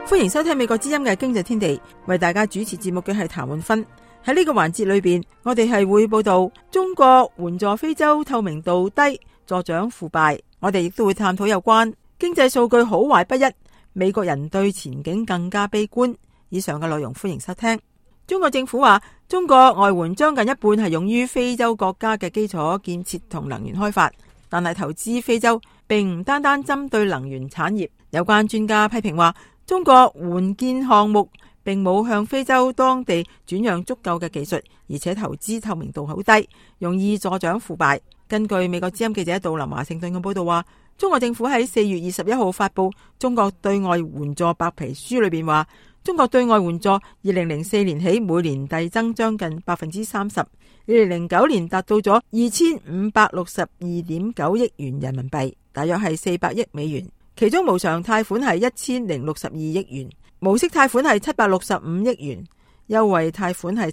歡迎收聽美國之音嘅經濟天地，為大家主持節目嘅係譚煥芬。喺呢個環節裏邊，我哋係會報道中國援助非洲透明度低，助長腐敗。我哋亦都會探討有關經濟數據好壞不一，美國人對前景更加悲觀。以上嘅內容歡迎收聽。中國政府話，中國外援將近一半係用於非洲國家嘅基礎建設同能源開發，但係投資非洲並唔單單針對能源產業。有關專家批評話，中國援建項目並冇向非洲當地轉讓足夠嘅技術，而且投資透明度好低，容易助長腐敗。根據美國之音記者杜林華盛頓嘅報道話，中國政府喺4月21號發布中國對外援助白皮書裏邊話，中國對外援助2004年起每年遞增將近 30%，2009 年達到咗2562.9億元人民幣，大約係400億美元。其中無償貸款係1062億元，無息貸款係765億元，優惠貸款係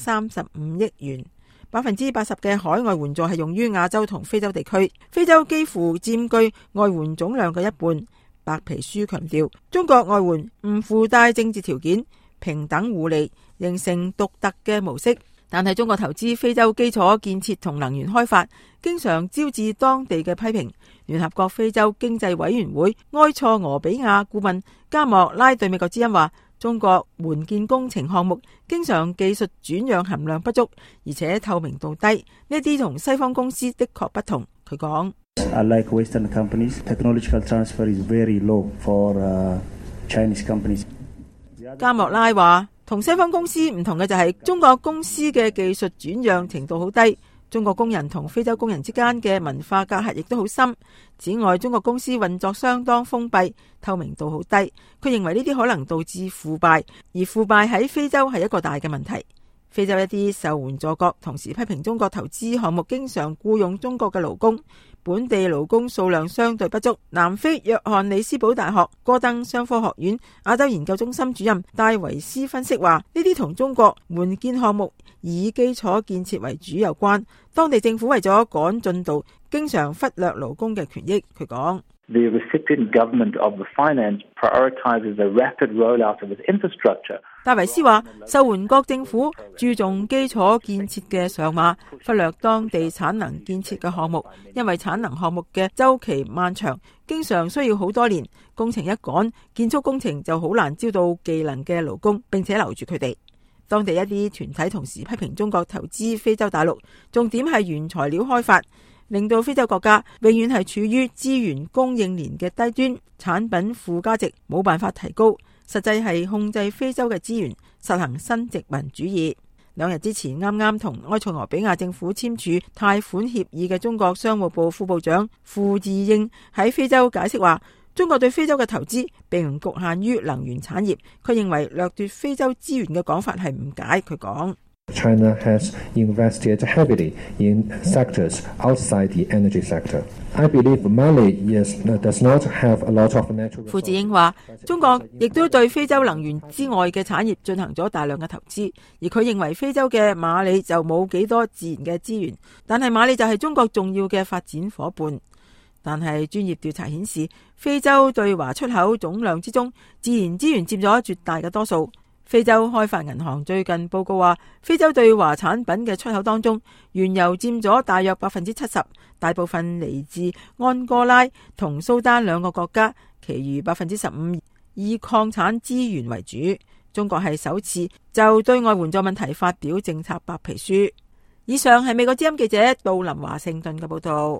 735億元。80%嘅海外援助係用於亞洲同非洲地區，非洲幾乎佔據外援總量嘅一半。白皮書強調，中國外援唔附帶政治條件，平等互利，形成獨特嘅模式。但係中國投資非洲基礎建設同能源開發，經常招致當地嘅批評。聯合國非洲經濟委員會埃塞俄比亞顧問加莫拉對美國之音話，中國援建工程項目經常技術轉讓含量不足，而且透明度低，呢啲同西方公司的確不同。佢講 ，Unlike Western companies, technological transfer is very low for Chinese companies. 加莫拉話，同西方公司唔同嘅就係中國公司嘅技術轉讓程度好低，中國工人同非洲工人之間嘅文化隔閡亦都好深。此外，中國公司運作相當封閉，透明度好低。佢認為呢啲可能導致腐敗，而腐敗喺非洲係一個大嘅問題。非洲一啲受援助國同時批評中國投資項目經常僱用中國嘅勞工，本地勞工數量相對不足。南非約翰里斯堡大學戈登商科學院亞洲研究中心主任戴維斯分析話，呢啲同中國援建項目以基礎建設為主有關。當地政府為咗趕進度，經常忽略勞工嘅權益。佢講 ，The recipient government of the finance prioritizes the rapid rollout of its infrastructure. 戴維斯話，受援國政府注重基礎建設嘅上馬，忽略當地產能建設嘅項目，因為產能項目嘅周期漫長，經常需要好多年。工程一趕，建築工程就好難招到技能嘅勞工，並且留住佢哋。當地一啲團體同時批評中國投資非洲大陸，重點係原材料開發，令到非洲國家永遠係處於資源供應鏈嘅低端，產品附加值冇辦法提高，實際係控制非洲嘅資源，實行新殖民主義。2日之前啱啱同埃塞俄比亞政府簽署貸款協議嘅中國商務部副部長傅自應喺非洲解釋話，中國對非洲嘅投資並唔局限於能源產業。佢認為掠奪非洲資源嘅講法係誤解。佢講 ，China has invested heavily in sectors outside the energy sector. I believe Mali does not have a lot of natural. 傅自應話，中國亦都對非洲能源之外嘅產業進行咗大量嘅投資，而佢認為非洲嘅馬里就冇幾多自然嘅資源，但係馬里就係中國重要嘅發展伙伴。但係專業調查顯示，非洲對華出口總量之中，自然資源佔咗絕大嘅多數。非洲開發銀行最近報告話，非洲對華產品嘅出口當中，原油佔咗大約 70%， 大部分嚟自安哥拉同蘇丹兩個國家，其餘 15% 以礦產資源為主。中國係首次就對外援助問題發表政策白皮書。以上係美國之音記者杜林華盛頓嘅報道。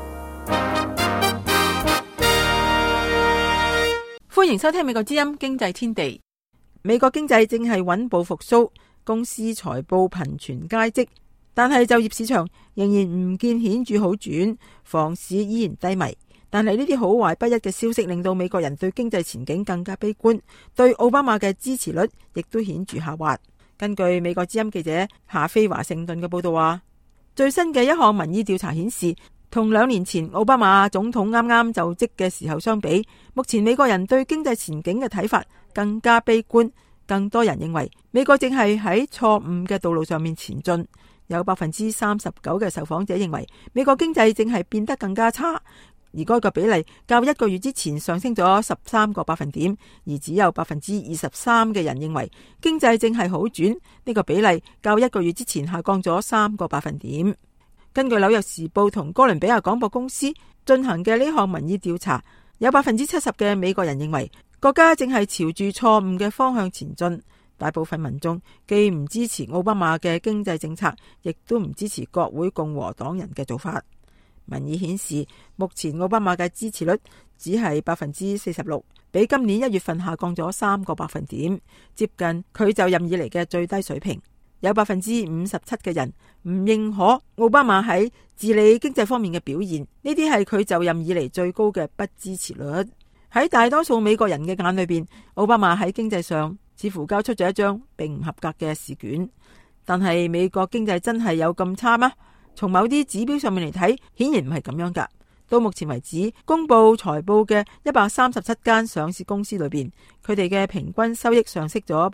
歡迎收聽美國之音經濟天地。美國經濟正係穩步復甦，公司財報頻傳佳績，但係就業市場仍然唔見顯著好轉，房市依然低迷。但係呢啲好壞不一嘅消息令到美國人對經濟前景更加悲觀，對奧巴馬嘅支持率亦都顯著下滑。根據美國之音記者夏菲華盛頓嘅報道話，最新嘅一項民意調查顯示，同2年前奧巴馬總統啱啱就職嘅時候相比，目前美國人對經濟前景嘅睇法更加悲觀，更多人認為美國正係喺錯誤嘅道路上面前進。有 39% 嘅受訪者認為美國經濟正係變得更加差， 而該個比例較1個月之前上升咗13個百分點，而只有23%嘅人認為經濟正係好轉，呢個比例較1個月之前下降咗3個百分點。根據紐約時報同哥倫比亞廣播公司進行嘅呢項民意調查，有70%嘅美國人認為國家正係朝住錯誤嘅方向前進。大部分民眾既唔支持奧巴馬嘅經濟政策，亦都唔支持國會共和黨人嘅做法。民意顯示，目前奧巴馬嘅支持率只係46%，比今年1月份下降咗3個百分點，接近佢就任以嚟嘅最低水平。有57%嘅人唔認可奧巴馬喺治理經濟方面嘅表現，呢啲係佢就任以嚟最高嘅不支持率。喺大多數美國人嘅眼裏邊，奧巴馬喺經濟上似乎交出咗一張並唔合格嘅試卷。但係美國經濟真係有咁差嗎？從某啲指標上面嚟睇，顯然唔係咁樣噶。到目前為止，公布財報嘅137間上市公司裏邊，佢哋嘅平均收益上升咗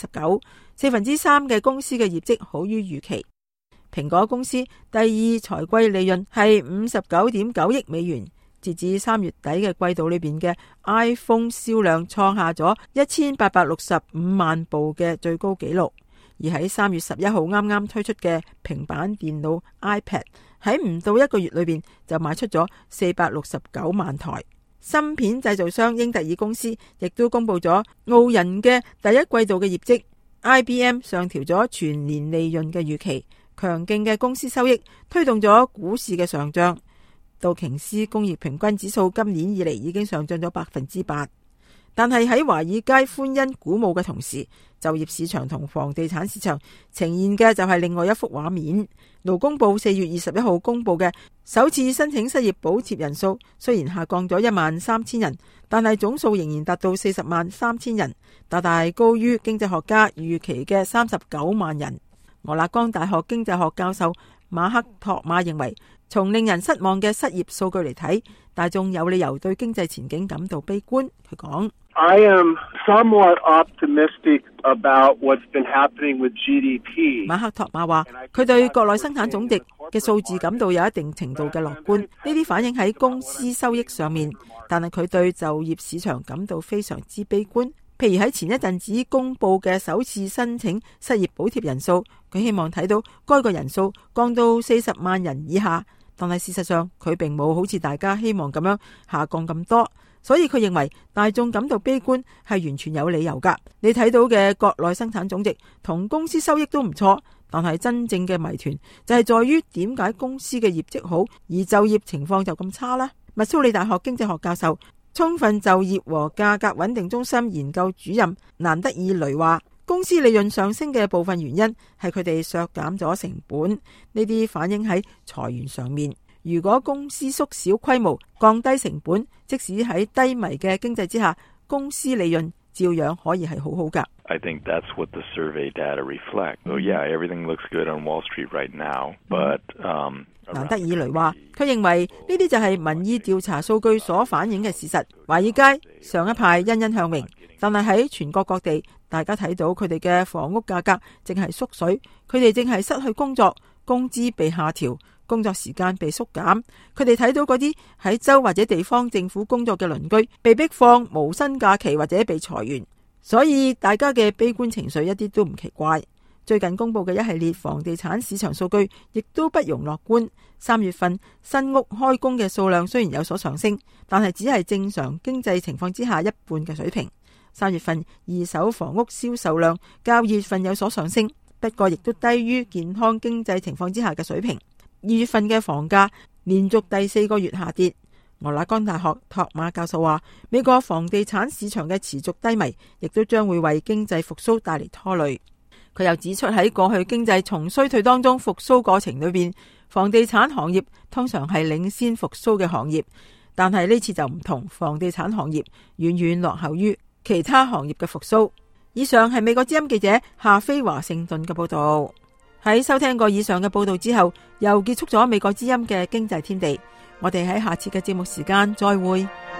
19%，3%嘅公司嘅業績好於預期。蘋果公司第二財季利潤係59.9億美元，截至3月底嘅季度裏邊嘅 iPhone 銷量創下咗1865萬部嘅最高紀錄。而喺3月11號啱啱推出嘅平板電腦 iPad 喺唔到1個月裏邊就賣出咗469萬台。芯片製造商英特爾公司亦都公布咗傲人嘅第一季度嘅業績。IBM 上調咗全年利潤嘅預期，強勁嘅公司收益推動咗股市嘅上漲。道瓊斯工業平均指數今年以嚟已經上漲咗8%。但係喺華爾街歡欣鼓舞嘅同時，就業市場同房地產市場呈現嘅就係另外一幅畫面。勞工部4月21號公布嘅首次申請失業補貼人數雖然下降咗13000人，但係總數仍然達到403000人，大大高於經濟學家預期嘅39萬人。俄勒岡大學經濟學教授馬克托馬認為，從令人失望嘅失業數據嚟睇，大眾有理由對經濟前景感到悲觀。佢講 ：I am somewhat optimistic about what's been happening with GDP。 馬克托馬話，佢對國內生產總值嘅數字感到有一定程度嘅樂觀，呢啲反映喺公司收益上面，但係佢對就業市場感到非常之悲觀。譬如喺前一陣子公布嘅首次申請失業補貼人數，佢希望睇到該個人數降到40萬人以下，但係事實上佢並冇好似大家希望咁樣下降咁多，所以佢認為大眾感到悲觀係完全有理由噶。你睇到嘅國內生產總值同公司收益都唔錯，但係真正嘅謎團就係在於點解公司嘅業績好而就業情況就咁差呢？密蘇里大學經濟學教授、充分就業和價格穩定中心研究主任蘭德爾雷話，公司利潤上升嘅部分原因係佢哋削減咗成本，呢啲反映喺裁員上面。如果公司縮小規模、降低成本，即使喺低迷嘅經濟之下，公司利潤照樣可以係好好㗎。 I think that's what the survey data reflect. Oh yeah, everything looks good on Wall Street right now, but蘭德爾雷話，佢認為呢啲就係民意調查數據所反映嘅事實。華爾街上一派欣欣向榮，但係喺全國各地，大家睇到佢哋嘅房屋價格正係縮水，佢哋正係失去工作，工資被下調，工作時間被縮減。佢哋睇到嗰啲喺州或者地方政府工作嘅鄰居被逼放無薪假期或者被裁員，所以大家嘅悲觀情緒一啲都唔奇怪。最近公布嘅一系列房地產市場數據亦都不容樂觀。3月份新屋開工嘅數量雖然有所上升，但係只係正常經濟情況之下一半嘅水平。3月份二手房屋銷售量較2月份有所上升，不過亦都低於健康經濟情況之下嘅水平。2月份嘅房價連續第4個月下跌。俄勒岡大學托馬教授話，美國房地產市場嘅持續低迷，亦都將會為經濟復甦帶嚟拖累。佢又指出，喺過去經濟從衰退當中復甦過程裏邊，房地產行業通常係領先復甦嘅行業，但係呢次就唔同，房地產行業遠遠落後於其他行業嘅復甦。以上係美國之音記者夏飛華盛頓嘅報道。喺收聽過以上嘅報道之後，又結束咗美國之音嘅經濟天地。我哋喺下次嘅節目時間再會。